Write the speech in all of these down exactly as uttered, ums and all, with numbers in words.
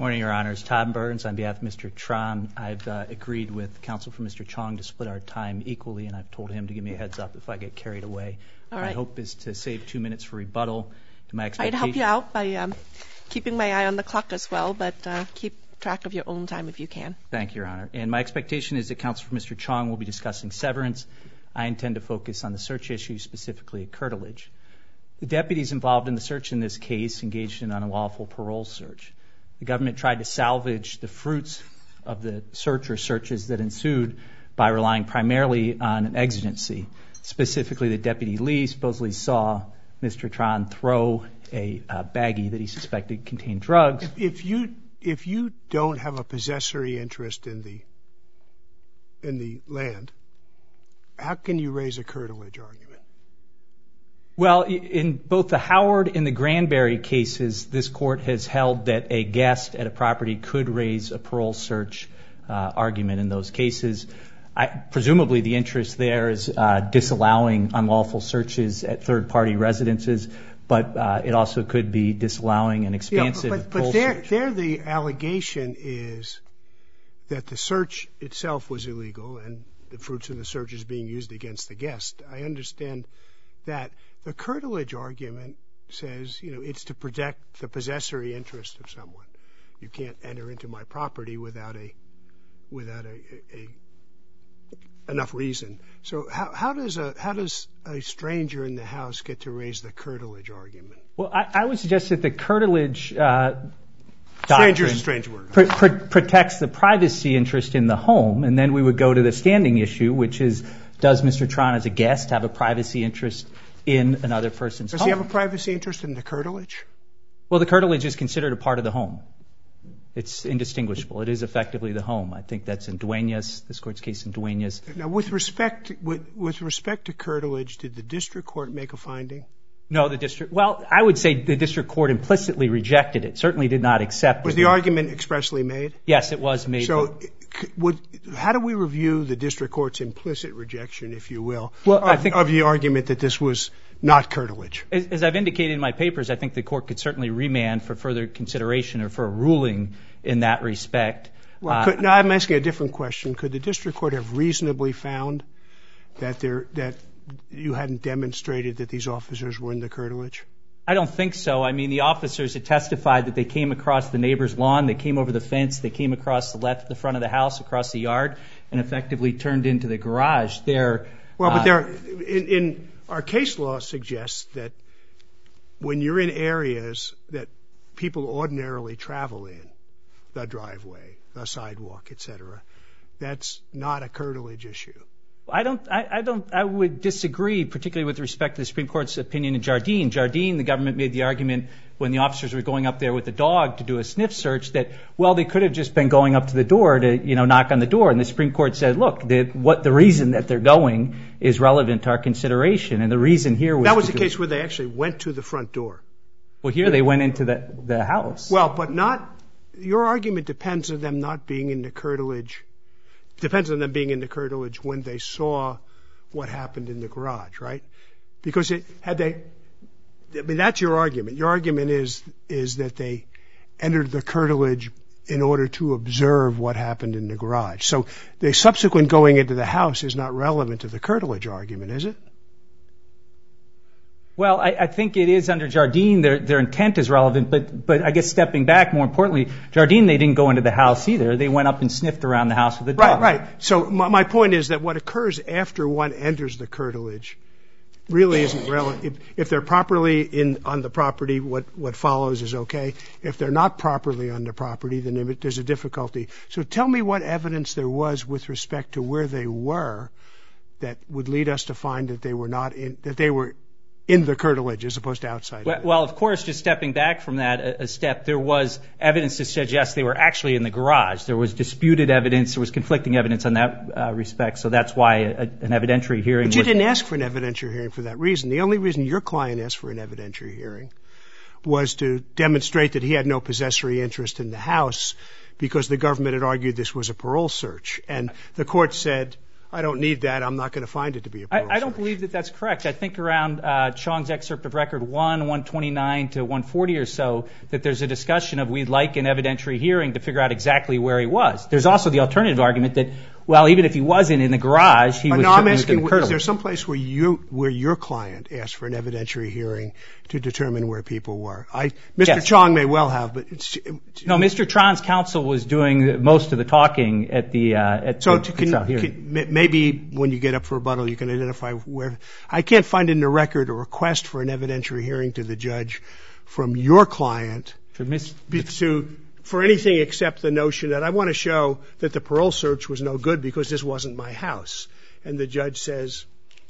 Morning, Your Honors. Todd Burns on behalf of Mister Tran. I've uh, agreed with counsel for Mister Chong to split our time equally, and I've told him to give me a heads up if I get carried away. All right. My hope is to save two minutes for rebuttal. My I'd help you out by um, keeping my eye on the clock as well, but uh, keep track of your own time if you can. Thank you, Your Honor. And my expectation is that counsel for Mister Chong will be discussing severance. I intend to focus on the search issue, specifically curtilage. The deputies involved in the search in this case engaged in an unlawful parole search. The government tried to salvage the fruits of the search or searches that ensued by relying primarily on an exigency. Specifically, the Deputy Lee supposedly saw Mister Tran throw a uh, baggie that he suspected contained drugs. If, if you if you don't have a possessory interest in the in the land, how can you raise a curtilage argument? Well, in both the Howard and the Granberry cases, this court has held that a guest at a property could raise a parole search uh, argument in those cases. I, presumably the interest there is uh, disallowing unlawful searches at third-party residences, but uh, it also could be disallowing an expansive yeah, but, parole but there, search. there the allegation is that the search itself was illegal and the fruits of the search is being used against the guest. I understand that. The curtilage argument says, you know, it's to protect the possessory interest of someone. You can't enter into my property without a without a, a, a enough reason. So how, how does a how does a stranger in the house get to raise the curtilage argument? Well, I, I would suggest that the curtilage uh, stranger is a strange word. Pr- pr- protects the privacy interest in the home, and then we would go to the standing issue, which is, does Mister Tran as a guest have a privacy interest in another person's home? Does he have a privacy interest in the curtilage? Well, the curtilage is considered a part of the home. It's indistinguishable. It is effectively the home. I think that's in Duenas, this court's case in Duenas. Now, with respect with, with respect to curtilage, did the district court make a finding? No, the district. Well, I would say the district court implicitly rejected it. Certainly did not accept it. Was the argument expressly made? Yes, it was made. So, would, how do we review the district court's implicit rejection, if you will, well, of, I think, of the argument that this was not curtilage? As, as I've indicated in my papers, I think the court could certainly remand for further consideration or for a ruling in that respect. Well, uh, could, now I'm asking a different question. Could the district court have reasonably found that there that you hadn't demonstrated that these officers were in the curtilage? I don't think so. I mean, the officers had testified that they came across the neighbor's lawn, they came over the fence, they came across the left, the front of the house, across the yard, and effectively turned into the garage. There. Well, but uh, there, in, in our case law suggests that when you're in areas that people ordinarily travel in, the driveway, the sidewalk, et cetera, that's not a curtilage issue. I don't, I, I don't, I would disagree, particularly with respect to the Supreme Court's opinion in Jardine. Jardine, the government made the argument when the officers were going up there with the dog to do a sniff search that, well, they could have just been going up to the door to, you know, knock on the door. And the Supreme Court said, look, the, what the reason that they're going is relevant to our consideration. And the reason here was... That was the case where they actually went to the front door. Well, here they went into the, the house. Well, but not, your argument depends on them not being in the curtilage. Depends on them being in the curtilage when they saw what happened in the garage, right? Because it had they, I mean, that's your argument. Your argument is is that they entered the curtilage in order to observe what happened in the garage. So the subsequent going into the house is not relevant to the curtilage argument, is it? Well, I, I think it is under Jardine. Their, their intent is relevant, but, but I guess stepping back, more importantly, Jardine, they didn't go into the house either. They went up and sniffed around the house with the dog. Right, right. So my, my point is that what occurs after one enters the curtilage really isn't relevant. If, if they're properly in on the property, what, what follows is okay. If they're not properly on the property, then there's a difficulty. So tell me what evidence there was with respect to where they were that would lead us to find that they were not in, that they were in the curtilage as opposed to outside. Well, well, of course, just stepping back from that a, a step, there was evidence to suggest they were actually in the garage. There was disputed evidence. There was conflicting evidence on that uh, respect. So that's why a, an evidentiary hearing. But you was, didn't ask for an evidentiary hearing for that reason. The only reason your client asked for an evidentiary hearing was to demonstrate that he had no possessory interest in the house because the government had argued this was a parole search. And the court said, I don't need that. I'm not going to find it to be a parole I, I don't search. believe that that's correct. I think around uh, Chong's excerpt of record one, one twenty-nine to one forty or so, that there's a discussion of we'd like an evidentiary hearing to figure out exactly where he was. There's also the alternative argument that, well, even if he wasn't in the garage, he but was no, I'm certainly asking, within the curtilage. is there some place where you, where your client asked for an evidentiary hearing to determine where people were? I, Mister Yes. Chong may well have, but it's, it's, No, Mister Tron's counsel was doing most of the talking at the, uh, at so the, to, the can, trial hearing. can, maybe when you get up for rebuttal, you can identify where. I can't find in the record a request for an evidentiary hearing to the judge from your client For Miss, be- to for anything except the notion that I want to show that the parole search was no good because this wasn't my house. And the judge says,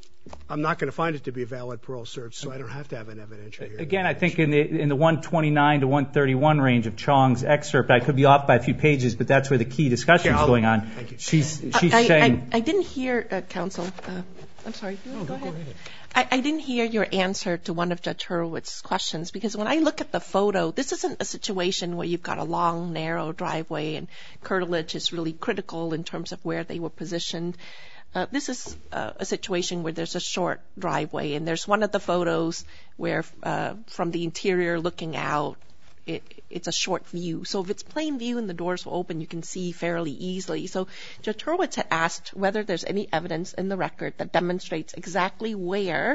I'm not going to find it to be a valid parole search, so I don't have to have an evidentiary hearing. Again, I think in the in the one twenty-nine to one thirty-one range of Chong's excerpt, I could be off by a few pages, but that's where the key discussion Yeah, is I'll- going on. thank you. She's she's I, saying. I, I didn't hear, uh, counsel. Uh, I'm sorry. You wanna go ahead. I, I didn't hear your answer to one of Judge Hurwitz's questions, because when I look at the photo, this isn't a situation where you've got a long, narrow driveway and curtilage is really critical in terms of where they were positioned. Uh, this is uh, a situation where there's a short driveway, and there's one of the photos where uh, from the interior looking out, it, it's a short view. So if it's plain view and the doors will open, you can see fairly easily. So Judge Hurwitz had asked whether there's any evidence in the record that demonstrates exactly where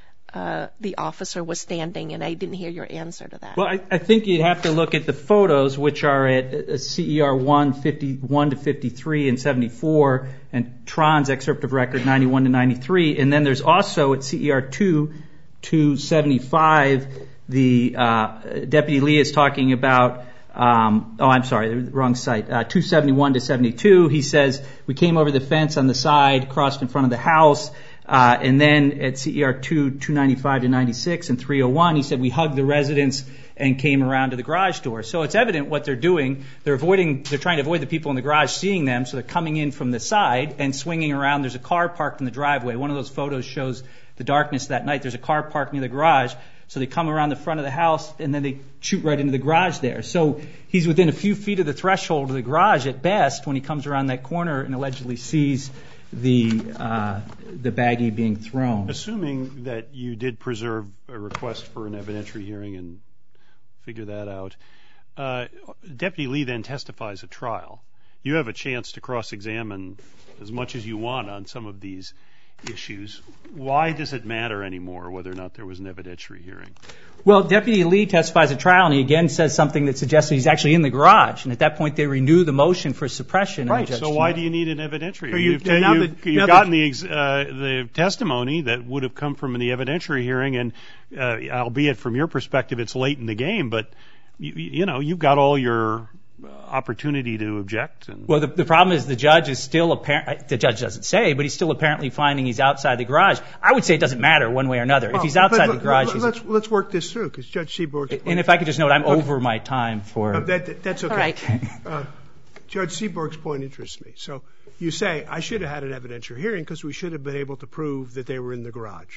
uh, the officer was standing, and I didn't hear your answer to that. Well, I, I think you'd have to look at the photos, which are at uh, C E R one, fifty-one to fifty-three and seventy-four, and Tron's excerpt of record ninety-one to ninety-three, and then there's also at C E R two to seventy-five, the uh, Deputy Lee is talking about. Um, oh, I'm sorry, the wrong site. Uh, two seventy-one to seventy-two. He says we came over the fence on the side, crossed in front of the house. Uh, and then at C E R two, two ninety-five to ninety-six and three oh one, he said we hugged the residents and came around to the garage door. So it's evident what they're doing. They're avoiding, they're trying to avoid the people in the garage seeing them, so they're coming in from the side and swinging around. There's a car parked in the driveway. One of those photos shows the darkness that night. There's a car parked near the garage. So they come around the front of the house and then they shoot right into the garage there. So he's within a few feet of the threshold of the garage at best when he comes around that corner and allegedly sees the uh, the baggie being thrown. Assuming that you did preserve a request for an evidentiary hearing and figure that out, uh, Deputy Lee then testifies at trial. You have a chance to cross-examine as much as you want on some of these issues. Why does it matter anymore whether or not there was an evidentiary hearing? Well, Deputy Lee testifies at trial, and he again says something that suggests that he's actually in the garage. And at that point, they renew the motion for suppression. Right. So why do you need an evidentiary? So you- You've, now you've, the- you've now gotten the- the, ex, uh, the testimony that would have come from the evidentiary hearing, and uh, albeit from your perspective, it's late in the game, but you, you know, you've got all your opportunity to object. And Well, the, the problem is the judge is still apparent. The judge doesn't say, but he's still apparently finding he's outside the garage. I would say it doesn't matter one way or another. if he's Well, outside but the garage, let- he's. let's let's work this through, because Judge Seaborg's And if I could just note, I'm Okay. over my time for. Uh, that, that- that's okay. All right. Uh, Judge Seaborg's point interests me. So you say, I should have had an evidentiary hearing because we should have been able to prove that they were in the garage.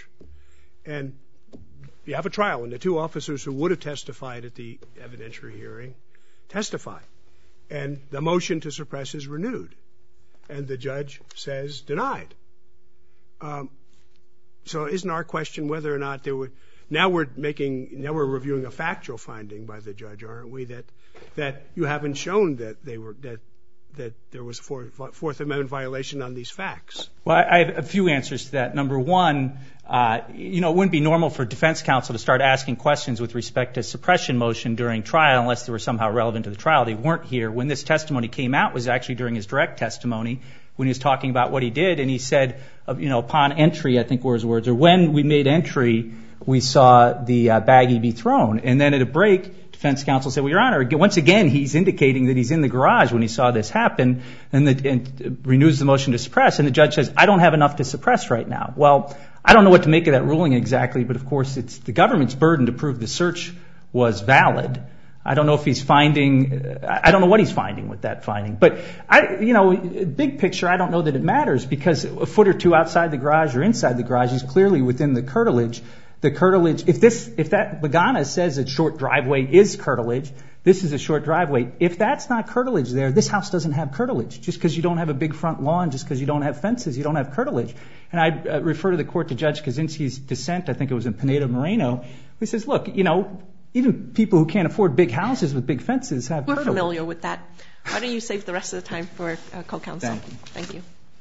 And you have a trial, and the two officers who would have testified at the evidentiary hearing testify. And the motion to suppress is renewed. And the judge says denied. Um, so isn't our question whether or not there were... Now we're making, now we're reviewing a factual finding by the judge, aren't we? That that you haven't shown that they were that that there was a Fourth, Fourth Amendment violation on these facts. Well, I have a few answers to that. Number one, uh, you know, it wouldn't be normal for defense counsel to start asking questions with respect to suppression motion during trial unless they were somehow relevant to the trial. They weren't here. When this testimony came out, it was actually during his direct testimony when he was talking about what he did, and he said, uh, you know, upon entry, I think were his words, or when we made entry, we saw the uh, baggie be thrown. And then at a break, defense counsel said, well, Your Honor, once again, he's indicating that he's in the garage when he saw this happen, and, the, and renews the motion to suppress. And the judge says, I don't have enough to suppress right now. Well, I don't know what to make of that ruling exactly, but of course it's the government's burden to prove the search was valid. I don't know if he's finding, I don't know what he's finding with that finding. But, I, you know, big picture, I don't know that it matters, because a foot or two outside the garage or inside the garage, he's clearly within the curtilage. The curtilage, if this, if that Bagana says that short driveway is curtilage, This is a short driveway. If that's not curtilage there, this house doesn't have curtilage. Just because you don't have a big front lawn, just because you don't have fences, you don't have curtilage. And I uh, refer to the court to Judge Kaczynski's dissent, I think it was in Pineda Moreno, he says, look, you know, even people who can't afford big houses with big fences have We're curtilage. familiar with that. Why don't you save the rest of the time for uh, co-counsel? Thank you. Thank you.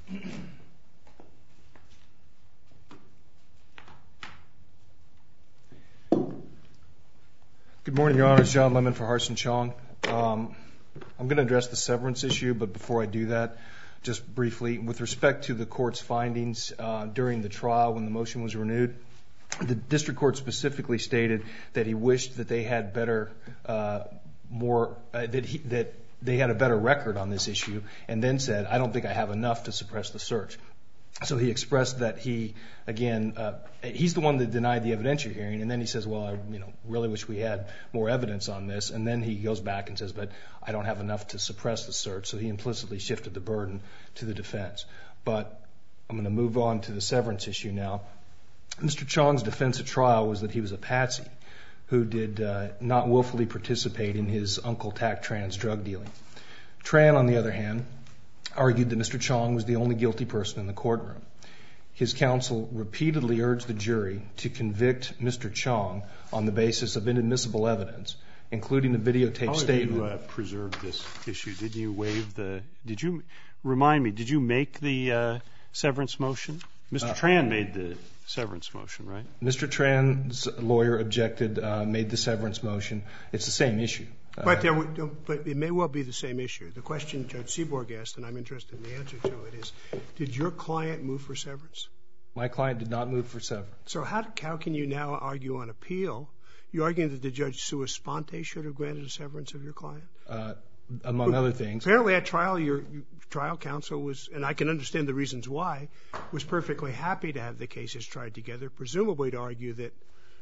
Good morning, Your Honor. John Lemon for Harsin Chong. Um, I'm going to address the severance issue, but before I do that, just briefly, with respect to the court's findings uh, during the trial when the motion was renewed, the district court specifically stated that he wished that they had better, uh, more, uh, that he, that they had a better record on this issue, and then said, I don't think I have enough to suppress the search. So he expressed that he, again, uh, he's the one that denied the evidentiary hearing, and then he says, well, I you know, really wish we had more evidence on this, and then he goes back and says, but I don't have enough to suppress the search, so he implicitly shifted the burden to the defense. But I'm going to move on to the severance issue now. Mister Chong's defense at trial was that he was a patsy who did uh, not willfully participate in his Uncle Tak Tran's drug dealing. Tran, on the other hand, argued that Mister Chong was the only guilty person in the courtroom. His counsel repeatedly urged the jury to convict Mister Chong on the basis of inadmissible evidence, including the videotape How statement. How have you uh, preserved this issue? Did you waive the, did you, remind me, did you make the uh, severance motion? Mister Uh, Tran made the severance motion, right? Mister Tran's lawyer objected, uh, made the severance motion. It's the same issue. But, there, but it may well be the same issue. The question Judge Seaborg asked, and I'm interested in the answer to it, is did your client move for severance? My client did not move for severance. So how, how can you now argue on appeal? You're arguing that the judge sua sponte should have granted a severance of your client? Uh, among other things. Apparently at trial, your trial counsel was, and I can understand the reasons why, was perfectly happy to have the cases tried together, presumably to argue that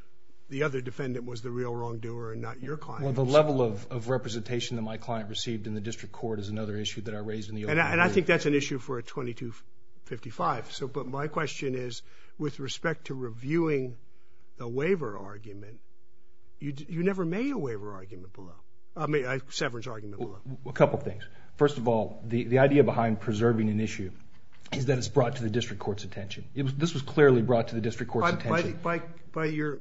the other defendant was the real wrongdoer and not your client. Well, the level of, of representation that my client received in the district court is another issue that I raised in the open. And I, and I think that's an issue for a twenty-two fifty-five. So, but my question is, with respect to reviewing the waiver argument, you you never made a waiver argument below. I mean, a severance argument below. A couple things. First of all, the, the idea behind preserving an issue is that it's brought to the district court's attention. It was, this was clearly brought to the district court's by, attention. By, by, by your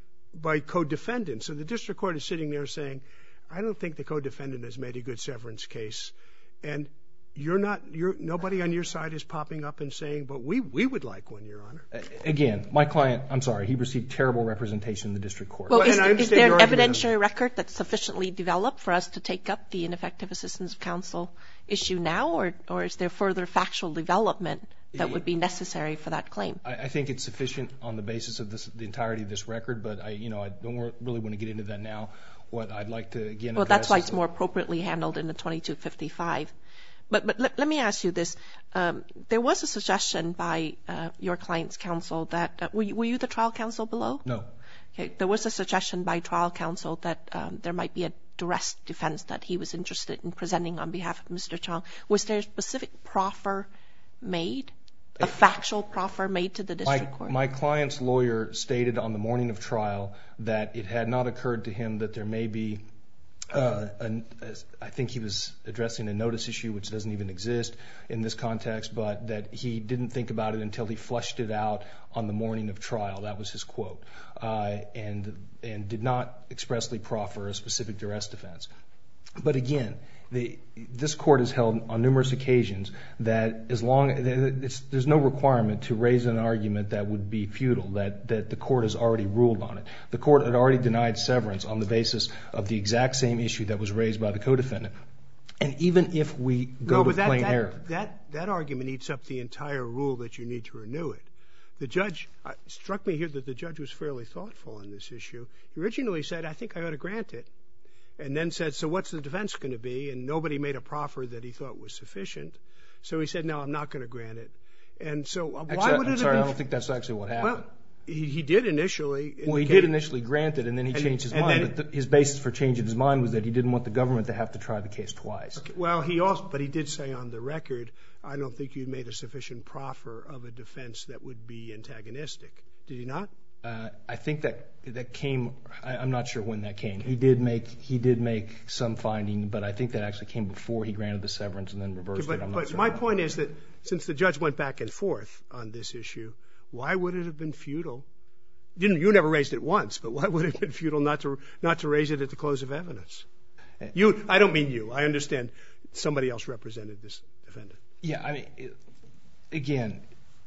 by co-defendant. So the district court is sitting there saying, I don't think the co-defendant has made a good severance case. And you're not, you're, nobody on your side is popping up and saying, but we, we would like one, Your Honor. Again, my client, I'm sorry, he received terrible representation in the district court. Well, Well, is, and I is there an understand your evidentiary record that's sufficiently developed for us to take up the ineffective assistance of counsel issue now, or, or is there further factual development that would be necessary for that claim? I, I think it's sufficient on the basis of this, the entirety of this record, but I, you know, I don't really want to get into that now. What I'd like to, again, Well, that's why it's the, more appropriately handled in the twenty-two fifty-five. But, but let, let me ask you this. Um, there was a suggestion by uh, your client's counsel that, uh, were, you, were you the trial counsel below? No. Okay. There was a suggestion by trial counsel that um, there might be a duress defense that he was interested in presenting on behalf of Mister Chong. Was there a specific proffer made, a factual proffer made to the district my, court? My client's lawyer stated on the morning of trial that it had not occurred to him that there may be Uh, an, I think he was addressing a notice issue which doesn't even exist in this context, but that he didn't think about it until he flushed it out on the morning of trial. That was his quote, uh, and and did not expressly proffer a specific duress defense. But again, the, this court has held on numerous occasions that as long it's, there's no requirement to raise an argument that would be futile, that, that the court has already ruled on it. The court had already denied severance on the basis of the exact same issue that was raised by the co-defendant. And even if we go no, to but that, plain that, error. That, that argument eats up the entire rule that you need to renew it. The judge, uh, it struck me here that the judge was fairly thoughtful on this issue. He originally said, I think I ought to grant it. And then said, so what's the defense going to be? And nobody made a proffer that he thought was sufficient. So he said, no, I'm not going to grant it. And so uh, Actually, why would I'm it sorry, have been... I don't think that's actually what happened. Well, he, he did initially... Well, he did initially grant it, and then he and, changed his mind. mind. But the, his basis for changing his mind was that he didn't want the government to have to try the case twice. Okay, well, he also, but he did say on the record, I don't think you made a sufficient proffer of a defense that would be antagonistic. Did he not? Uh, I think that that came. I, I'm not sure when that came. He did make he did make some finding, but I think that actually came before he granted the severance and then reversed but, it. I'm but not certain. my point is that since the judge went back and forth on this issue, why would it have been futile? You, you never raised it once, but why would it have been futile not to not to raise it at the close of evidence? You, I don't mean you. I understand somebody else represented this defendant. Yeah, I mean, it, again,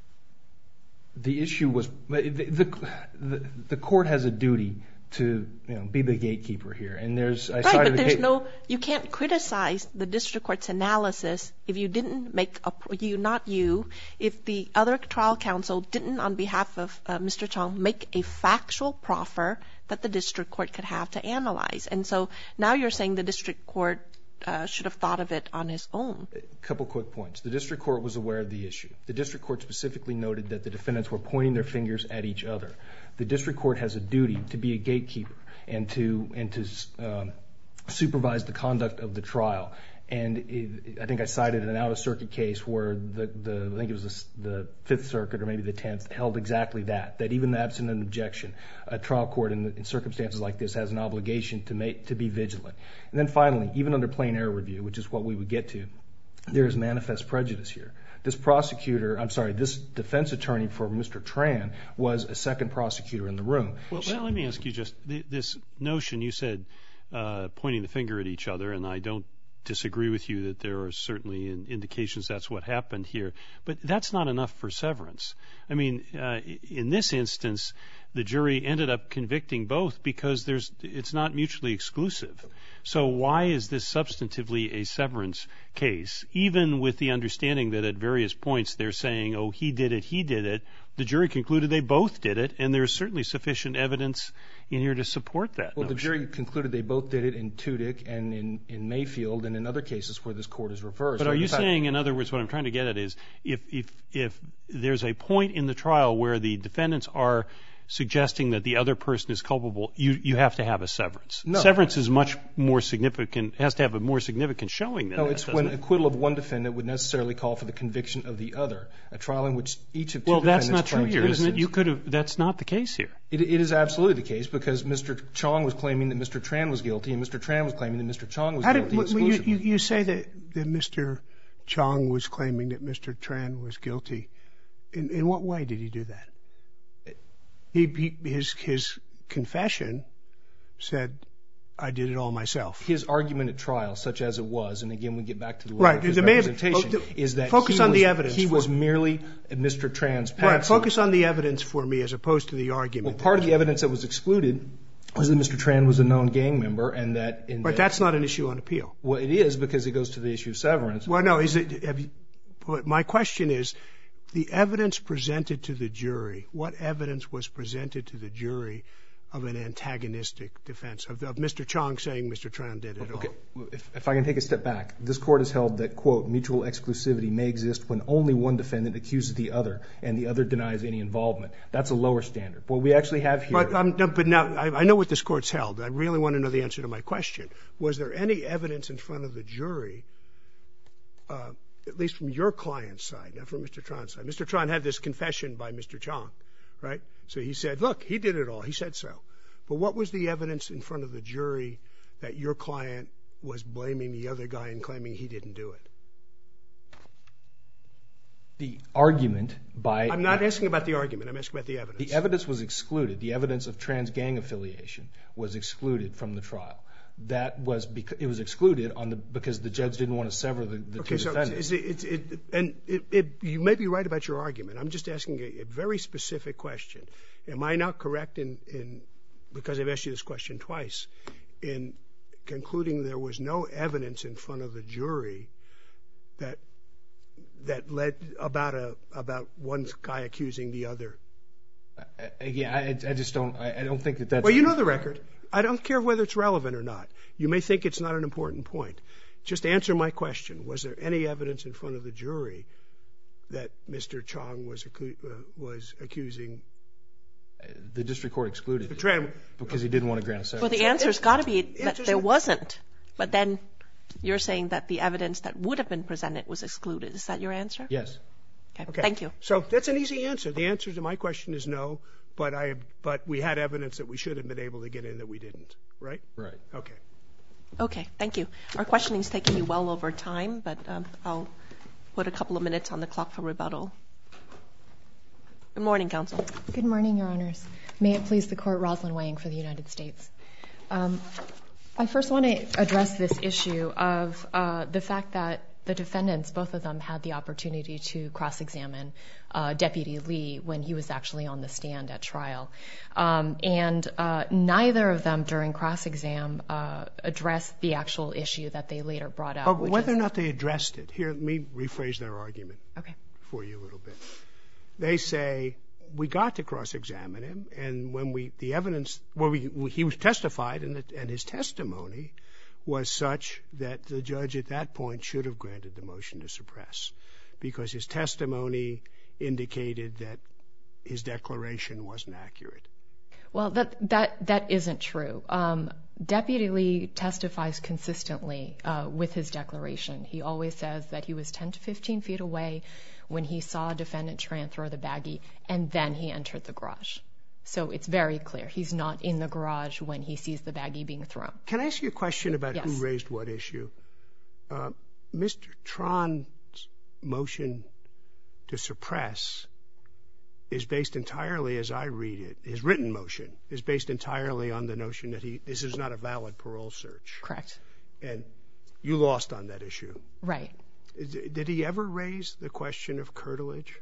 the issue was the, the the the court has a duty to, you know, be the gatekeeper here, and there's I right, but there's case, no you can't criticize the district court's analysis if you didn't make a you not you if the other trial counsel didn't on behalf of uh, Mister Chong make a factual proffer that the district court could have to analyze, and so now you're saying the district court Uh, should have thought of it on his own. A couple quick points. The district court was aware of the issue. The district court specifically noted that the defendants were pointing their fingers at each other. The district court has a duty to be a gatekeeper and to and to um, supervise the conduct of the trial. And it, I think I cited an out-of-circuit case where the, the I think it was the, the Fifth Circuit or maybe the Tenth held exactly that, that even absent an objection, a trial court in, in circumstances like this has an obligation to make to be vigilant. And then finally, even under plain error review, which is what we would get to, there is manifest prejudice here. This prosecutor, I'm sorry, this defense attorney for Mister Tran was a second prosecutor in the room. Well, well let me ask you just this notion. You said uh, pointing the finger at each other, and I don't disagree with you that there are certainly indications that's what happened here, but that's not enough for severance. I mean, uh, in this instance, the jury ended up convicting both because there's it's not mutually exclusive. So why is this substantively a severance case, even with the understanding that at various points they're saying, oh, he did it, he did it. The jury concluded they both did it, and there's certainly sufficient evidence in here to support that Well, notion. the jury concluded they both did it in Tudyk and in, in Mayfield and in other cases where this court is reversed. But are you saying, in other words, what I'm trying to get at is if if if there's a point in the trial where the defendants are suggesting that the other person is culpable, you you have to have a severance. No. Severance is much more significant, has to have a more significant showing than no, that. it's doesn't when it? acquittal of one defendant would necessarily call for the conviction of the other. A trial in which each of two Well, that's defendants not true claims here, isn't it? innocence. You could have. That's not the case here. It, it is absolutely the case because Mister Chong was claiming that Mister Tran was guilty, and Mister Tran was claiming that Mister Chong was How guilty did, well, you, exclusively. you, you say that, that Mister Chong was claiming that Mister Tran was guilty. In, in what way did he do that? He, he his his confession said, "I did it all myself." His argument at trial, such as it was, and again we get back to the Right, level of his the man- representation, oh, the- is that focus he on was, the evidence he for- was merely Mister Tran's patsy. Right. Focus on the evidence for me as opposed to the Well, argument. part of the evidence that was excluded was that Mister Tran was a known gang member, and that. In But that, that's not an issue on appeal. Well, it is because it goes to the issue of severance. Well, no. Is it? Have you, but my question is, the evidence presented to the jury. What evidence was presented to the jury of an antagonistic defense of, of Mister Chong saying Mister Tran did it Okay, all? if, if I can take a step back, this court has held that, quote, mutual exclusivity may exist when only one defendant accuses the other and the other denies any involvement. That's a lower standard. What we actually have here. But, um, no, but now I, I know what this court's held. I really want to know the answer to my question. Was there any evidence in front of the jury, uh, at least from your client's side, not from Mister Tran's side? Mister Tran had this confession by Mister Chong, right? So he said, look, he did it all. He said so. But what was the evidence in front of the jury that your client was blaming the other guy and claiming he didn't do it? The argument by. I'm not asking about the argument. I'm asking about the evidence. The evidence was excluded. The evidence of trans gang affiliation was excluded from the trial. That was because it was excluded on the because the judge didn't want to sever the, the okay, two so defendants. It's, it's, it, and it, it, you may be right about your argument. I'm just asking a, a very specific question. Am I not correct in, in because I've asked you this question twice, in concluding there was no evidence in front of the jury that that led about a about one guy accusing the other? Again, I, I just don't. I, I don't think that that's. Well, you know the record. I don't care whether it's relevant or not. You may think it's not an important point. Just answer my question. Was there any evidence in front of the jury that Mister Chong was acu- uh, was accusing? The district court excluded The it Tran, because he didn't want to grant a severance. Well, the answer's got to be that Answer's there not- wasn't. But then you're saying that the evidence that would have been presented was excluded. Is that your answer? Yes. Okay. Okay. Thank you. So that's an easy answer. The answer to my question is no, but I but we had evidence that we should have been able to get in that we didn't, right? Right. Okay. Okay, thank you. Our questioning is taking you well over time, but um, I'll put a couple of minutes on the clock for rebuttal. Good morning, counsel. Good morning, Your Honors. May it please the Court, Rosalind Wang for the United States. Um, I first want to address this issue of uh, the fact that the defendants, both of them, had the opportunity to cross-examine uh, Deputy Lee when he was actually on the stand at trial. Um, and uh, neither of them during cross-exam uh, addressed the actual issue that they later brought up. But whether is, or not they addressed it, here, let me rephrase their argument okay. for you a little bit. They say, we got to cross-examine him, and when we, the evidence, well, we, we, he was testified, and, the, and his testimony was such that the judge at that point should have granted the motion to suppress, because his testimony indicated that his declaration wasn't accurate. Well, that that that isn't true. Um, Deputy Lee testifies consistently uh, with his declaration. He always says that he was ten to fifteen feet away when he saw Defendant Tran throw the baggie, and then he entered the garage. So it's very clear. He's not in the garage when he sees the baggie being thrown. Can I ask you a question about yes. who raised what issue? Uh, Mister Tran's motion to suppress is based entirely, as I read it, his written motion is based entirely on the notion that he this is not a valid parole search. Correct. And you lost on that issue. Right. Did he ever raise the question of curtilage?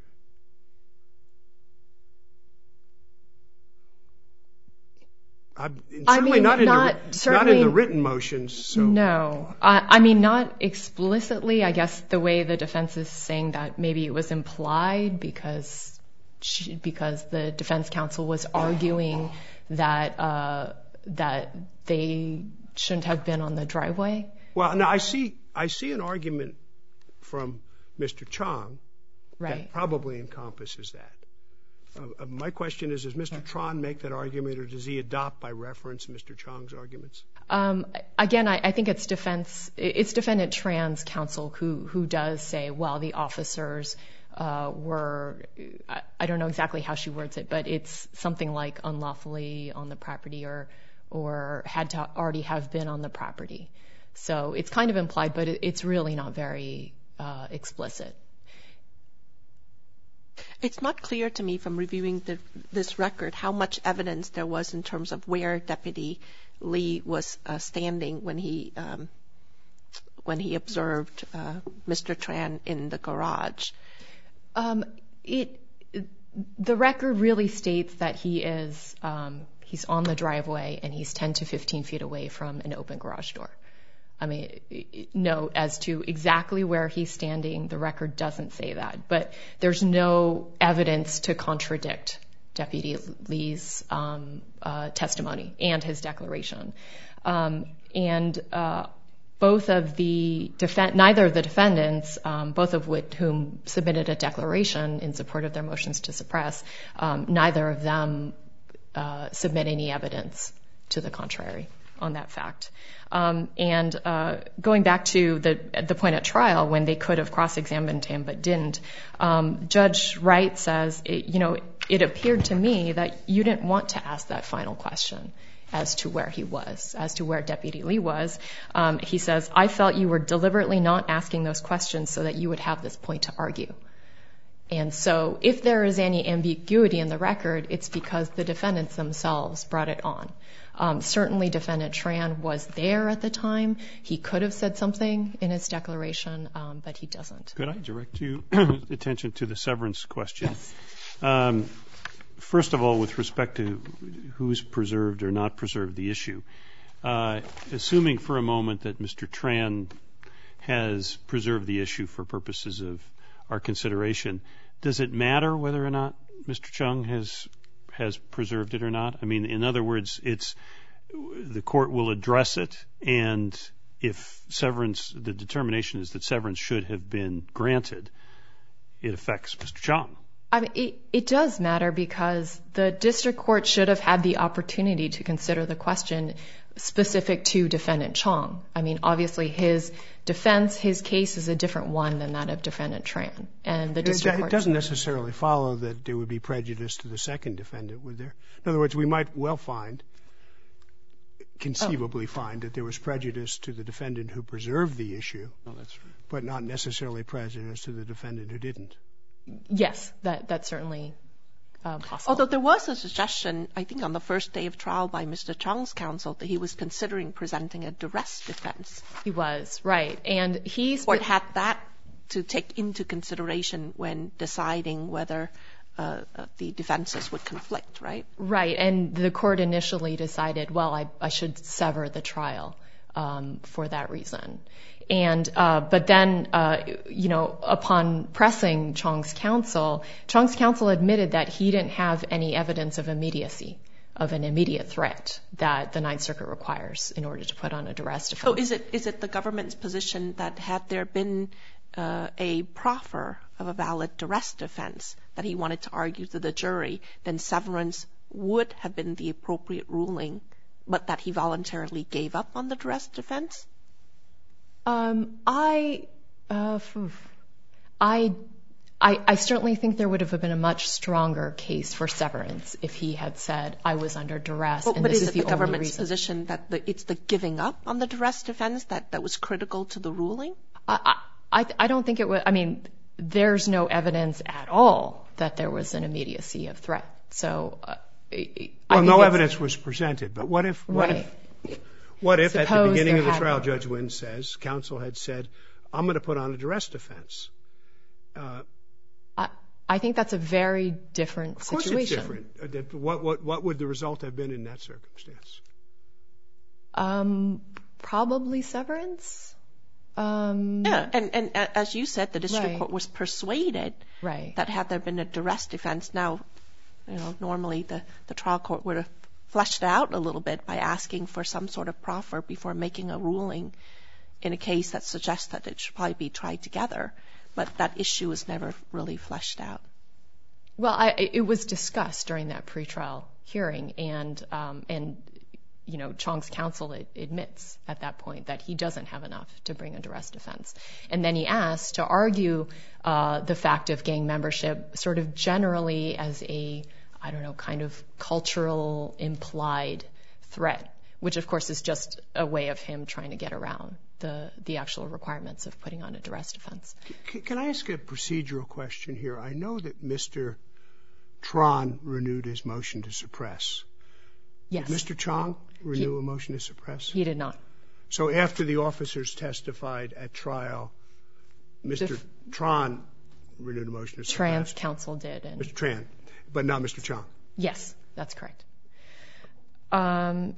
I'm, I certainly mean, not in, not, the, certainly, not in the written motions. So. No. Uh, I mean, not explicitly. I guess the way the defense is saying that maybe it was implied because she, because the defense counsel was arguing that uh, that they shouldn't have been on the driveway. Well, now I see I see an argument from Mister Chong right. that probably encompasses that. Uh, my question is, does Mister Tran make that argument, or does he adopt by reference Mister Chong's arguments? Um, again, I, I think it's defense. It's Defendant Tran's counsel who who does say, well, the officers uh, were. I, I don't know exactly how she words it, but it's something like unlawfully on the property, or or had to already have been on the property. So it's kind of implied, but it, it's really not very uh, explicit. It's not clear to me from reviewing the, this record how much evidence there was in terms of where Deputy Lee was uh, standing when he um, when he observed uh, Mister Tran in the garage. Um, it the record really states that he is um, he's on the driveway and he's ten to fifteen feet away from an open garage door. I mean, no, as to exactly where he's standing, the record doesn't say that. But there's no evidence to contradict Deputy Lee's um, uh, testimony and his declaration. Um, and uh, both of the defen- neither of the defendants, um, both of which whom submitted a declaration in support of their motions to suppress, um, neither of them uh, submit any evidence to the contrary on that fact. Um, and uh, going back to the the point at trial when they could have cross-examined him but didn't, um, Judge Wright says, it, you know, it appeared to me that you didn't want to ask that final question as to where he was, as to where Deputy Lee was. Um, he says, I felt you were deliberately not asking those questions so that you would have this point to argue. And so if there is any ambiguity in the record, it's because the defendants themselves brought it on. Um, certainly Defendant Tran was there at the time. He could have said something in his declaration, um, but he doesn't. Could I direct you attention to the severance question? Yes. Um, first of all, with respect to who's preserved or not preserved the issue, uh, assuming for a moment that Mister Tran has preserved the issue for purposes of our consideration, does it matter whether or not Mister Chung has has preserved it or not? I mean, in other words, it's the court will address it, and if severance, the determination is that severance should have been granted, it affects Mister Chung. I mean, it, it does matter because the district court should have had the opportunity to consider the question specific to Defendant Chong. I mean, obviously his defense, his case is a different one than that of Defendant Tran. And the district it, court... It doesn't necessarily follow that there would be prejudice to the second defendant, would there? In other words, we might well find, conceivably oh. find, that there was prejudice to the defendant who preserved the issue, oh, that's true. But not necessarily prejudice to the defendant who didn't. Yes, that that's certainly uh, possible. Although there was a suggestion, I think on the first day of trial by Mister Chong's counsel, that he was considering presenting a duress defense. He was, right. And he's... Or had that to take into consideration when deciding whether uh, uh, the defenses would conflict, right? Right. And the court initially decided, well, I, I should sever the trial um, for that reason. And, uh, but then, uh, you know, upon pressing Chong's counsel, Chong's counsel admitted that he didn't have any evidence of immediacy, of an immediate threat that the Ninth Circuit requires in order to put on a duress defense. So is it, is it the government's position that had there been uh, a proffer of a valid duress defense that he wanted to argue to the jury, then severance would have been the appropriate ruling, but that he voluntarily gave up on the duress defense? Um, I, uh, I, I, I certainly think there would have been a much stronger case for severance if he had said, I was under duress, but, and but this is, is it the, the only government's reason. position that the, it's the giving up on the duress defense that, that was critical to the ruling? I, I, I don't think it was, I mean, there's no evidence at all that there was an immediacy of threat. So, uh, I well, think no evidence was presented, but what if, what right. if, What if, Suppose at the beginning of the had... trial, Judge Wynn says, counsel had said, I'm going to put on a duress defense? Uh, I, I think that's a very different of course situation. It's different. What, what, what would the result have been in that circumstance? Um, probably severance. Um, yeah, and, and as you said, the district right. court was persuaded right. that had there been a duress defense, now, you know, normally the, the trial court would have fleshed out a little bit by asking for some sort of proffer before making a ruling in a case that suggests that it should probably be tried together. But that issue was never really fleshed out. Well, I, it was discussed during that pretrial hearing, and um, and you know, Chong's counsel admits at that point that he doesn't have enough to bring a duress defense. And then he asked to argue uh, the fact of gang membership sort of generally as a, I don't know, kind of cultural implied threat, which of course is just a way of him trying to get around the, the actual requirements of putting on a duress defense. Can, can I ask a procedural question here? I know that Mister Tran renewed his motion to suppress. Yes. Did Mister Chong renew he, a motion to suppress? He did not. So after the officers testified at trial, Mister F- Tran renewed a motion to suppress? Tran's counsel did. And Mister Tran, but not Mister Chong? Yes, that's correct. Um,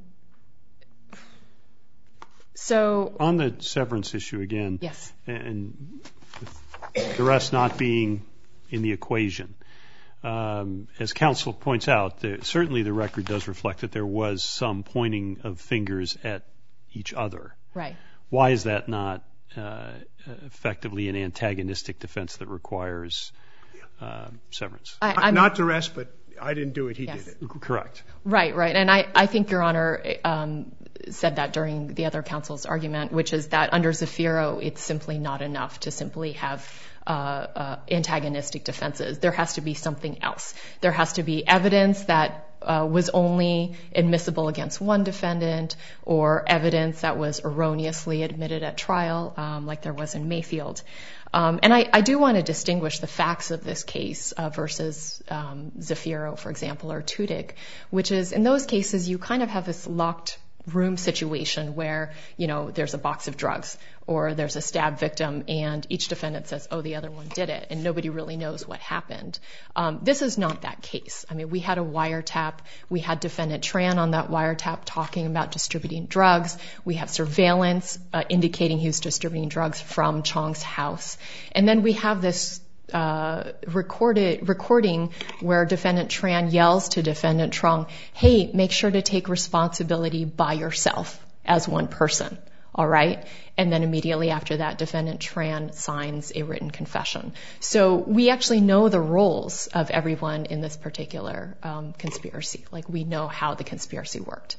so... On the severance issue again, yes. and the rest not being in the equation, Um, as counsel points out, the, certainly the record does reflect that there was some pointing of fingers at each other. Right. Why is that not uh, effectively an antagonistic defense that requires uh, severance? I, I'm, not duress, but I didn't do it, he yes. did it. Correct. Right, right. And I, I think Your Honor um, said that during the other counsel's argument, which is that under Zafiro, it's simply not enough to simply have Uh, uh, antagonistic defenses. There has to be something else. There has to be evidence that uh, was only admissible against one defendant, or evidence that was erroneously admitted at trial, um, like there was in Mayfield. Um, and I, I do want to distinguish the facts of this case uh, versus um, Zafiro, for example, or Tudyk, which is in those cases you kind of have this locked room situation where, you know, there's a box of drugs or there's a stab victim and each defendant says, oh, the other one did it, and nobody really knows what happened. Um, this is not that case. I mean, we had a wiretap. We had Defendant Tran on that wiretap talking about distributing drugs. We have surveillance uh, indicating he was distributing drugs from Chong's house. And then we have this Uh, recorded recording where Defendant Tran yells to Defendant Trong, hey, make sure to take responsibility by yourself as one person, all right? And then immediately after that, Defendant Tran signs a written confession. So we actually know the roles of everyone in this particular um, conspiracy. Like, we know how the conspiracy worked.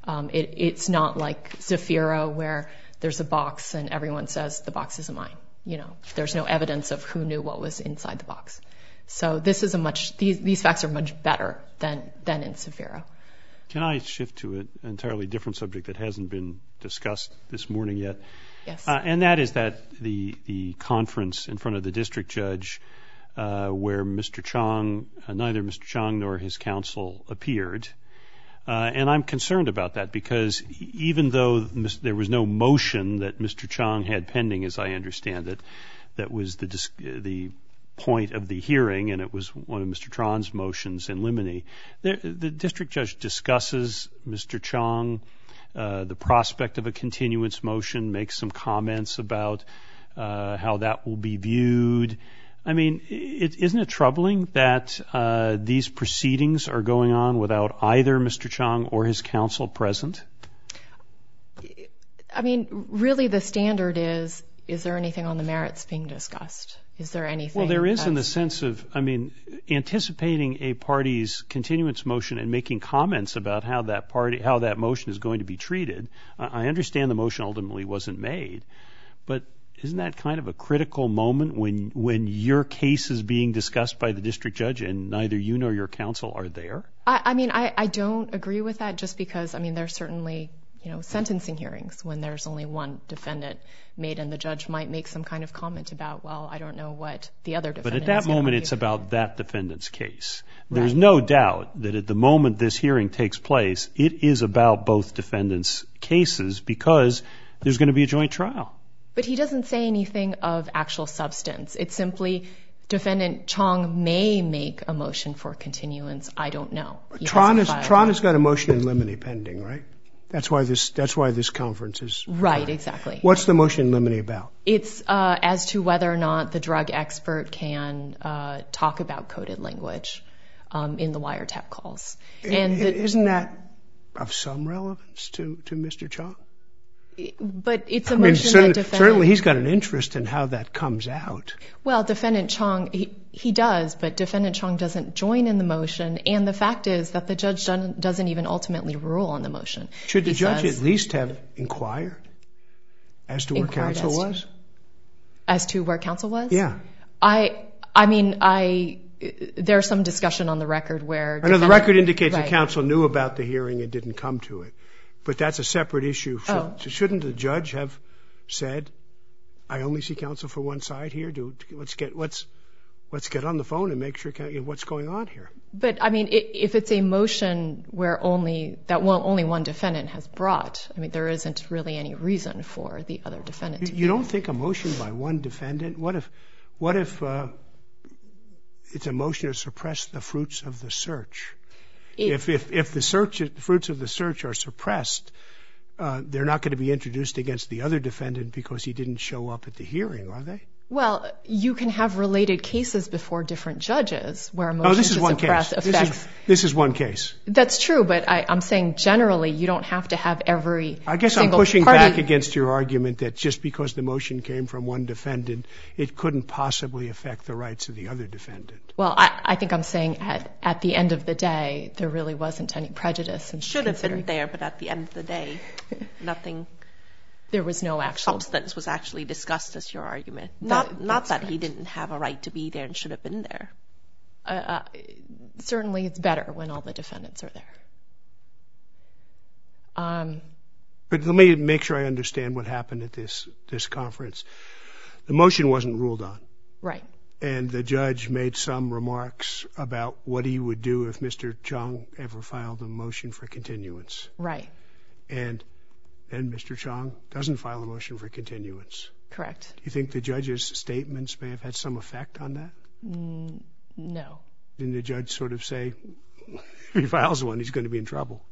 Um, it, it's not like Zafiro where there's a box and everyone says the box isn't mine. You know, there's no evidence of who knew what was inside the box. So this is a much, these, these facts are much better than, than in Zafiro. Can I shift to an entirely different subject that hasn't been discussed this morning yet? Yes. Uh, and that is that the, the conference in front of the district judge uh, where Mister Chong, uh, neither Mister Chong nor his counsel appeared. Uh, and I'm concerned about that because even though there was no motion that Mister Chong had pending, as I understand it, that was the the point of the hearing, and it was one of Mister Tron's motions in limine, there, the district judge discusses Mister Chong, uh, the prospect of a continuance motion, makes some comments about uh, how that will be viewed. I mean, it, isn't it troubling that uh, these proceedings are going on without either Mister Chong or his counsel present? I mean, really the standard is, is there anything on the merits being discussed? Is there anything? Well, there is in the sense of, I mean, anticipating a party's continuance motion and making comments about how that party, how that motion is going to be treated. I understand the motion ultimately wasn't made, but isn't that kind of a critical moment when when your case is being discussed by the district judge and neither you nor your counsel are there? I, I mean, I, I don't agree with that just because, I mean, there's certainly, you know, sentencing hearings when there's only one defendant made and the judge might make some kind of comment about, well, I don't know what the other defendant is. But at that moment, it's about that defendant's case. There's no doubt that at the moment this hearing takes place, it is about both defendants' cases because there's going to be a joint trial. But he doesn't say anything of actual substance. It's simply Defendant Chong may make a motion for continuance. I don't know. Tron has, Tron has got a motion in limine pending, right? That's why this, that's why this conference is. Right, exactly. What's the motion in limine about? It's uh, as to whether or not the drug expert can uh, talk about coded language um, in the wiretap calls. And, and the, isn't that of some relevance to, to Mister Chong? But it's a I mean, motion certainly, that defendant... certainly he's got an interest in how that comes out. Well, Defendant Chong, he, he does, but Defendant Chong doesn't join in the motion, and the fact is that the judge doesn't, doesn't even ultimately rule on the motion. Should the he judge says, at least have inquired as to where counsel as was? To, as to where counsel was? Yeah. I, I mean, I... There's some discussion on the record where... I know the record indicates right. that counsel knew about the hearing and didn't come to it. But that's a separate issue. Should, oh. Shouldn't the judge have said, I only see counsel for one side here? Do, let's get let's let's get on the phone and make sure what's going on here. But, I mean, if it's a motion where only that one, only one defendant has brought, I mean, there isn't really any reason for the other defendant to You, you don't think a motion by one defendant? What if, what if uh, it's a motion to suppress the fruits of the search? It, if, if, if the search, the fruits of the search are suppressed, uh, they're not going to be introduced against the other defendant because he didn't show up at the hearing, are they? Well, you can have related cases before different judges where a motion oh, this to is one suppress case. affects... This is, this is one case. That's true, but I, I'm saying generally you don't have to have every I guess I'm single pushing party. back against your argument that just because the motion came from one defendant, it couldn't possibly affect the rights of the other defendant. Well, I, I think I'm saying at, at the end of the day, there really wasn't any prejudice. And should have been there, but at the end of the day, nothing... There was no actual substance was actually discussed as your argument. That, not not that correct. He didn't have a right to be there and should have been there. Uh, uh, certainly, it's better when all the defendants are there. Um, but let me make sure I understand what happened at this this conference. The motion wasn't ruled on, right? And the judge made some remarks about what he would do if Mister Chong ever filed a motion for continuance, right? And and Mister Chong doesn't file a motion for continuance. Correct. Do you think the judge's statements may have had some effect on that? Mm, no. Didn't the judge sort of say, if he files one, he's going to be in trouble?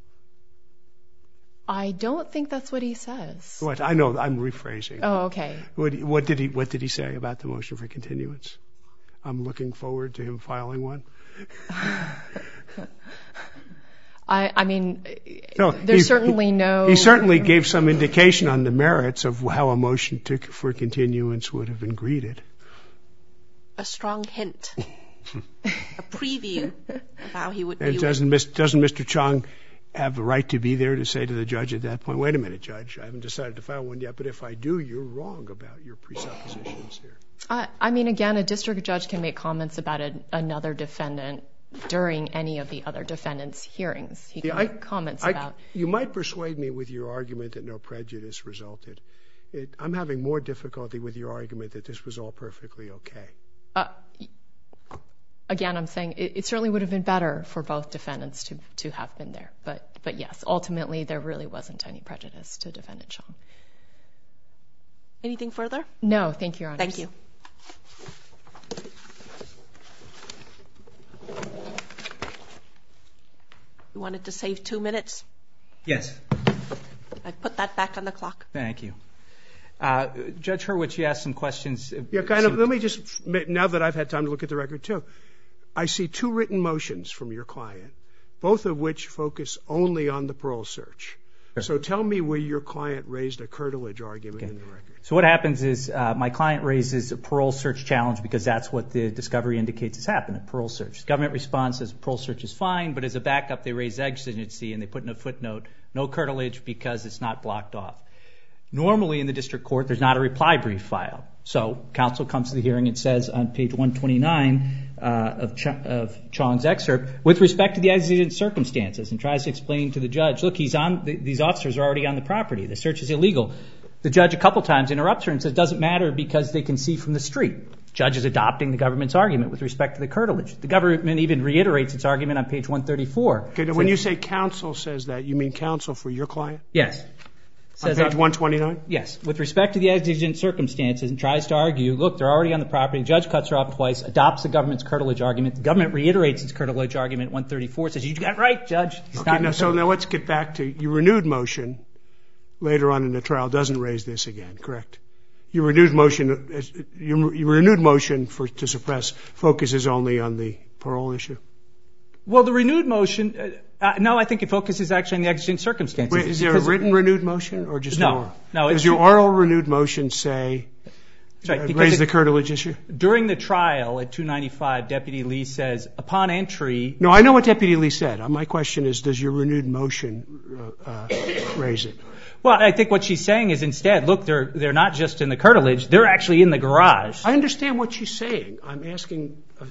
I don't think that's what he says. What? I know, I'm rephrasing. Oh, okay. What, what did he, what did he say about the motion for continuance? I'm looking forward to him filing one. I, I mean, no, there's he, certainly no... He certainly gave some indication on the merits of how a motion to, for continuance would have been greeted. A strong hint. A preview of how he would and view doesn't, it. doesn't Mister Chong have the right to be there to say to the judge at that point, wait a minute, Judge, I haven't decided to file one yet, but if I do, you're wrong about your presuppositions here? Uh, I mean, again, a district judge can make comments about a, another defendant during any of the other defendants' hearings. He can Yeah, I- make comments I- about... You might persuade me with your argument that no prejudice resulted. It, I'm having more difficulty with your argument that this was all perfectly okay. Uh, again, I'm saying it, it certainly would have been better for both defendants to, to have been there. But, but yes, ultimately, there really wasn't any prejudice to Defendant Chong. Anything further? No, thank you, Your Honor. Thank you. You wanted to save two minutes? Yes. I put that back on the clock. Thank you. Uh, Judge Hurwitz, you asked some questions. Yeah, kind of. Let me just, now that I've had time to look at the record too, I see two written motions from your client, both of which focus only on the parole search. Sure. So tell me where your client raised a curtilage argument Okay. in the record. So what happens is uh, my client raises a parole search challenge because that's what the discovery indicates has happened, a parole search. The government response says parole search is fine, but as a backup they raise exigency and they put in a footnote, no curtilage because it's not blocked off. Normally in the district court there's not a reply brief filed. So counsel comes to the hearing and says on page one twenty-nine uh, of, Ch- of Chong's excerpt, with respect to the exigent circumstances, and tries to explain to the judge, look, he's on, th- these officers are already on the property. The search is illegal. The judge a couple times interrupts her and says it doesn't matter because they can see from the street. Judge is adopting the government's argument with respect to the curtilage. The government even reiterates its argument on page one thirty-four. Okay, now when you say counsel says that, you mean counsel for your client? Yes. On page one twenty-nine? Yes. With respect to the exigent circumstances and tries to argue, look, they're already on the property. The judge cuts her off twice, adopts the government's curtilage argument. The government reiterates its curtilage argument at one thirty-four, says, you got it right, Judge. He's Okay, not now, so now let's get back to your renewed motion later on in the trial doesn't raise this again, correct? Your renewed motion, your, your renewed motion for to suppress focuses only on the parole issue? Well, the renewed motion, uh, uh, no, I think it focuses actually on the exigent circumstances. Wait, is there a written renewed motion or just No, an oral? no, Does it's- your oral renewed motion say, right, uh, because raise it- the curtilage issue? During the trial at two ninety-five, Deputy Lee says, upon entry, No, I know what Deputy Lee said. Uh, My question is, does your renewed motion uh, uh, raise it? well, I think what she's saying is instead, look, they're they're not just in the curtilage, they're actually in the garage. I understand what she's saying. I'm asking, uh,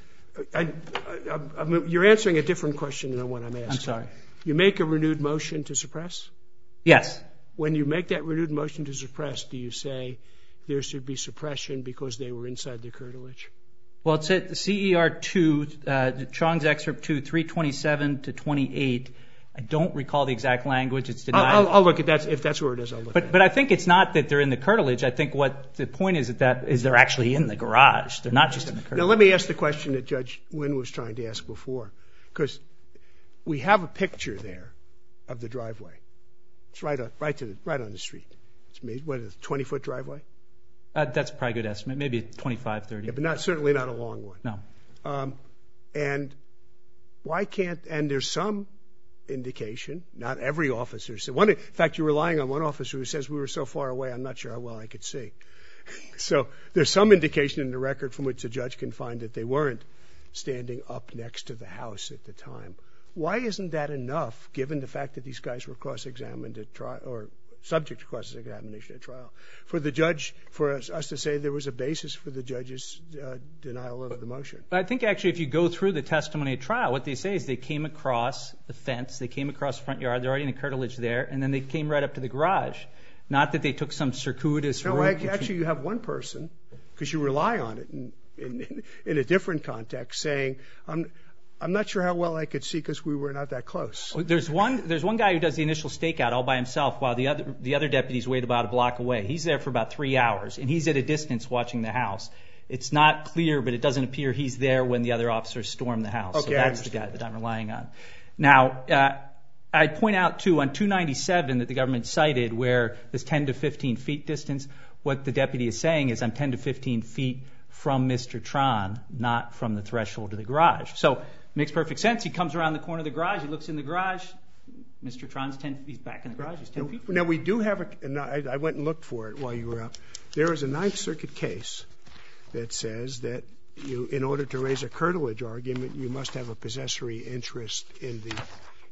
I, I, I, I'm, you're answering a different question than what I'm asking. I'm sorry. You make a renewed motion to suppress? Yes. When you make that renewed motion to suppress, do you say there should be suppression because they were inside the curtilage? Well, it's at C E R two, uh, Chong's excerpt two, three twenty-seven to twenty-eight. I don't recall the exact language. It's denied. I'll, I'll look at that. If that's where it is, I'll look at But it. but I think it's not that they're in the curtilage. I think what the point is that, that is they're actually in the garage. They're not just in the curtilage. Now, let me ask the question that Judge Wynn was trying to ask before, because we have a picture there of the driveway. It's right on, right to the, right on the street. It's made, what is it, twenty-foot driveway? Uh, that's probably a good estimate. Maybe twenty-five, thirty. Yeah, but not certainly not a long one. No. Um, and why can't? And there's some indication. Not every officer said. One, in fact, you're relying on one officer who says we were so far away. I'm not sure how well I could see. So there's some indication in the record from which the judge can find that they weren't standing up next to the house at the time. Why isn't that enough, given the fact that these guys were cross-examined at trial or subject to cross-examination at trial, for the judge, for us, us to say there was a basis for the judge's uh, denial of the motion? But I think actually if you go through the testimony at trial, what they say is they came across the fence, they came across the front yard, they're already in the curtilage there, and then they came right up to the garage. Not that they took some circuitous No, route. I, actually you have one person, because you rely on it in, in, in a different context, saying, I'm, I'm not sure how well I could see because we were not that close. There's one, there's one guy who does the initial stakeout all by himself while the other, the other deputies wait about a block away. He's there for about three hours, and he's at a distance watching the house. It's not clear, but it doesn't appear he's there when the other officers storm the house. Okay, so that's the guy that I'm relying on. Now, uh, I'd point out, too, on two ninety-seven that the government cited where this ten to fifteen feet distance, what the deputy is saying is I'm ten to fifteen feet from Mister Tron, not from the threshold of the garage. So makes perfect sense. He comes around the corner of the garage. He looks in the garage. Mister Tron's ten. He's back in the garage. He's ten feet. Now, we do have a, and I, I went and looked for it while you were out. There is a Ninth Circuit case that says that you, in order to raise a curtilage argument, you must have a possessory interest in the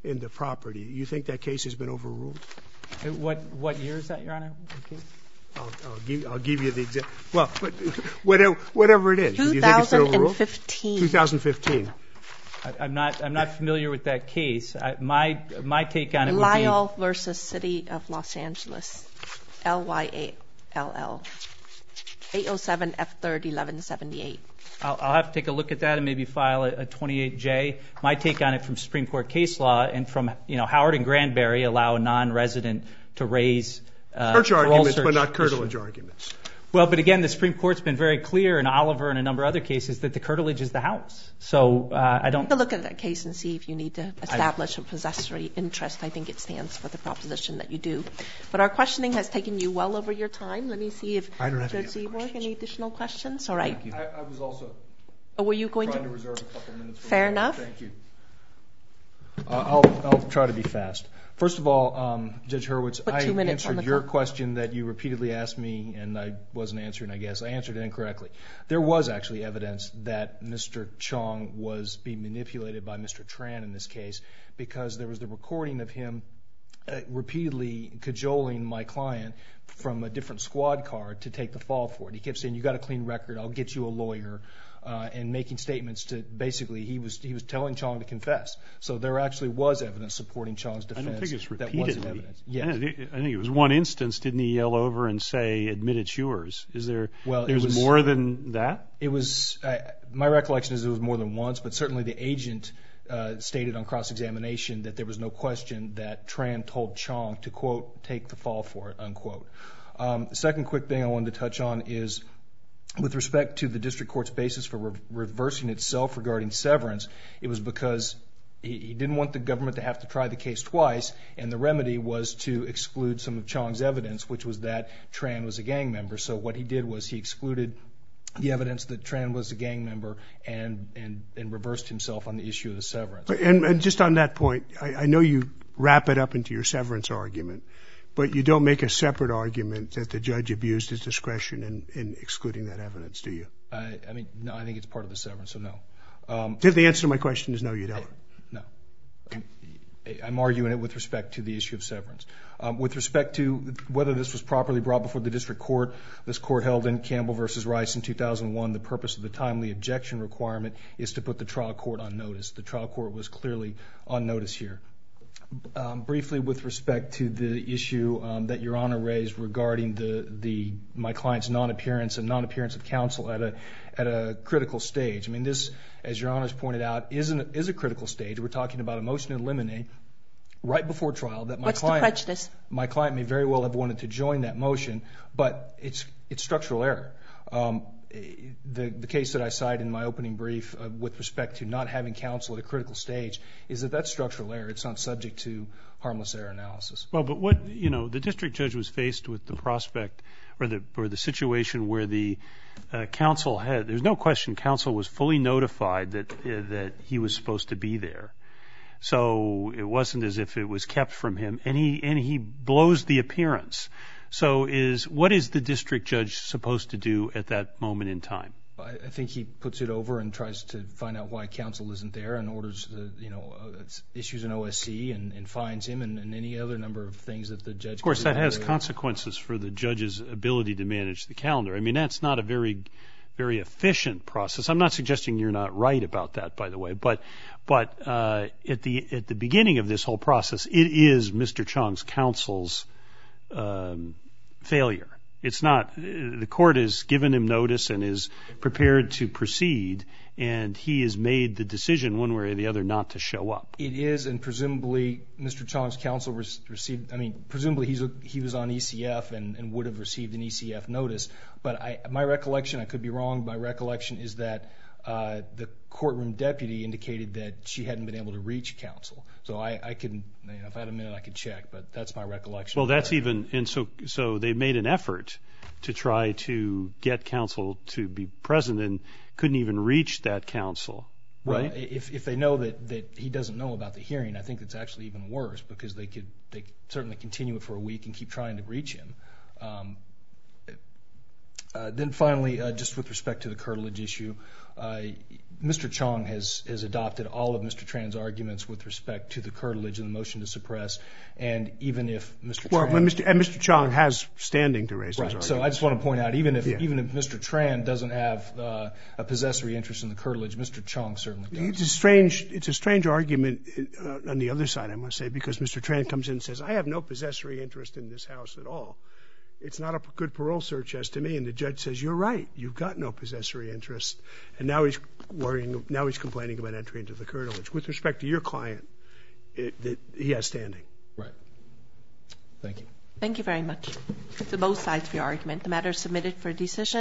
in the property. You think that case has been overruled? What what year is that, Your Honor? Okay. I'll, I'll give I'll give you the exact. Well, but whatever whatever it is. twenty fifteen. twenty fifteen. I, I'm not I'm not familiar with that case. I, my my take on it would Lyall be versus City of Los Angeles, L Y A L L, eight oh seven F third eleven seventy-eight. I'll, I'll have to take a look at that and maybe file a, a twenty-eight J. My take on it from Supreme Court case law and from, you know, Howard and Granberry allow a non-resident to raise uh, search arguments, search but not curtilage issue. arguments. Well, but again, the Supreme Court's been very clear in Oliver and a number of other cases that the curtilage is the house. So uh, I don't. Take a look at that case and see if you need to establish I, a possessory interest. I think it stands for the proposition that you do. But our questioning has taken you well over your time. Let me see if I don't have Judge Seaborg, any additional questions? All right. I, I was also oh, were you going trying to? to reserve a couple minutes. For Fair me. enough. Thank you. Uh, I'll I'll try to be fast. First of all, um, Judge Hurwitz, I answered your question that you repeatedly asked me, and I wasn't answering, I guess. I answered it incorrectly. There was actually evidence that Mister Chong was being manipulated by Mister Tran in this case, because there was the recording of him uh, repeatedly cajoling my client from a different squad car to take the fall for it. He kept saying, "You got a clean record, I'll get you a lawyer." Uh, and making statements to basically he was he was telling Chong to confess. So there actually was evidence supporting Chong's defense. I don't think it's repeatedly. That wasn't evidence. Yes. I think, I think it was one instance. Didn't he yell over and say, "Admit it's yours"? Is there? Well, there's it was, more than that. It was. Uh, my recollection is it was more than once, but certainly the agent uh, stated on cross-examination that there was no question that Tran told Chong to quote take the fall for it unquote. Um, the second quick thing I wanted to touch on is, with respect to the district court's basis for re- reversing itself regarding severance, it was because he, he didn't want the government to have to try the case twice, and the remedy was to exclude some of Chong's evidence, which was that Tran was a gang member. So what he did was he excluded the evidence that Tran was a gang member and and, and reversed himself on the issue of the severance. And, and just on that point, I, I know you wrap it up into your severance argument, but you don't make a separate argument that the judge abused his discretion in, in excluding that evidence, do you? I, I mean, no, I think it's part of the severance, so no. Um, if the answer to my question is no, you don't. No. I'm arguing it with respect to the issue of severance. Um, with respect to whether this was properly brought before the district court, this court held in Campbell versus Rice in two thousand one, the purpose of the timely objection requirement is to put the trial court on notice. The trial court was clearly on notice here. Um, briefly, with respect to the issue um, that Your Honor raised regarding the the my client's non-appearance and non-appearance of counsel at a at a critical stage. I mean, this, as Your Honor's pointed out, is an, is a critical stage. We're talking about a motion to eliminate right before trial that my What's client the prejudice? My client may very well have wanted to join that motion, but it's it's structural error. Um, The, the case that I cite in my opening brief uh, with respect to not having counsel at a critical stage is that that's structural error. It's not subject to harmless error analysis. Well, but what, you know, the district judge was faced with the prospect or the or the situation where the uh, counsel had, there's no question counsel was fully notified that uh, that he was supposed to be there. So it wasn't as if it was kept from him, and he and he blows the appearance. So is what is the district judge supposed to do at that moment in time? I, I think he puts it over and tries to find out why counsel isn't there and orders, the, you know, uh, issues an O S C and, and fines him and, and any other number of things that the judge. Of course, can do that has with. consequences for the judge's ability to manage the calendar. I mean, that's not a very, very efficient process. I'm not suggesting you're not right about that, by the way, but but uh, at the at the beginning of this whole process, it is Mister Chong's counsel's Um, failure. It's not, the court has given him notice and is prepared to proceed, and he has made the decision one way or the other not to show up. It is, and presumably Mister Chong's counsel received, I mean, presumably he's, he was on E C F and, and would have received an E C F notice, but I, my recollection, I could be wrong, my recollection is that uh, the courtroom deputy indicated that she hadn't been able to reach counsel. So I, I can, you know, if I had a minute, I could check, but that's my recollection. Well, that's even, and so so they made an effort to try to get counsel to be present and couldn't even reach that counsel, right? Well, if if they know that, that he doesn't know about the hearing, I think it's actually even worse because they could they could certainly continue it for a week and keep trying to reach him. Um, Uh, then finally, uh, just with respect to the curtilage issue, uh, Mister Chong has, has adopted all of Mister Tran's arguments with respect to the curtilage and the motion to suppress. And even if Mister Well, Tran... when Mister and Mister Chong has standing to raise those Right. arguments. So I just want to point out, even if Yeah. even if Mister Tran doesn't have uh, a possessory interest in the curtilage, Mister Chong certainly does. It's a strange, it's a strange argument uh, on the other side, I must say, because Mister Tran comes in and says, I have no possessory interest in this house at all. It's not a good parole search as to me. And the judge says, you're right. You've got no possessory interest. And now he's worrying, now he's complaining about entry into the curtilage. With respect to your client, it, that he has standing. Right. Thank you. Thank you very much to both sides for your argument. The matter is submitted for decision.